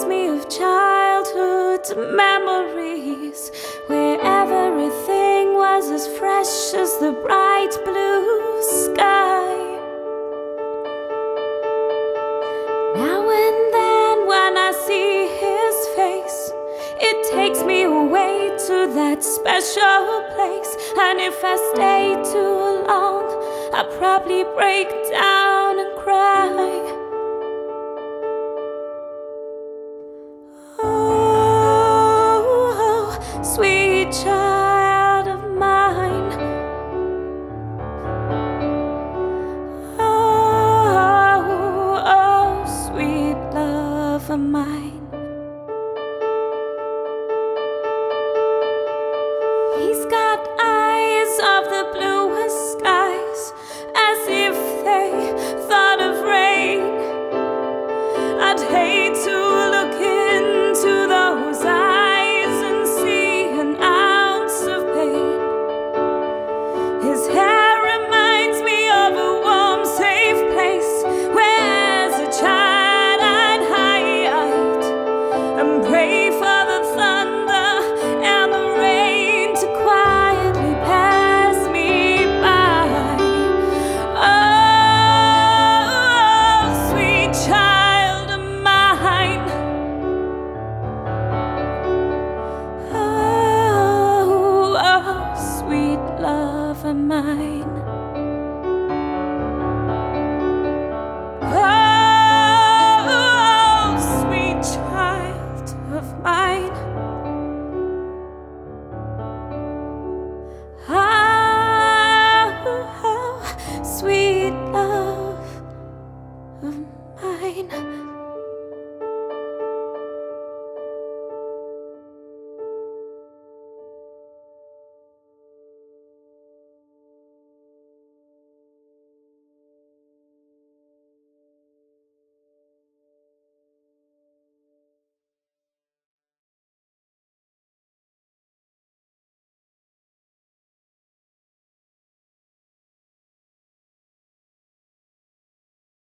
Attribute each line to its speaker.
Speaker 1: me of childhood memories, where everything was as fresh as the bright blue sky. Now and then when I see his face, it takes me away to that special place. And if I stay too long, I'll probably break down and cry. Oh, sweet child of mine. Oh, sweet love of mine. He's got eyes of the bluest skies, as if they thought of rain. I'd hate to look into those eyes and see an ounce of pain. His hair reminds me of a warm, safe place where as a child I'd hide and pray for the thunder and the rain to quietly pass me by. Oh, sweet child of mine. Oh, sweet love of mine. Oh, sweet child of mine. Oh, sweet love of mine.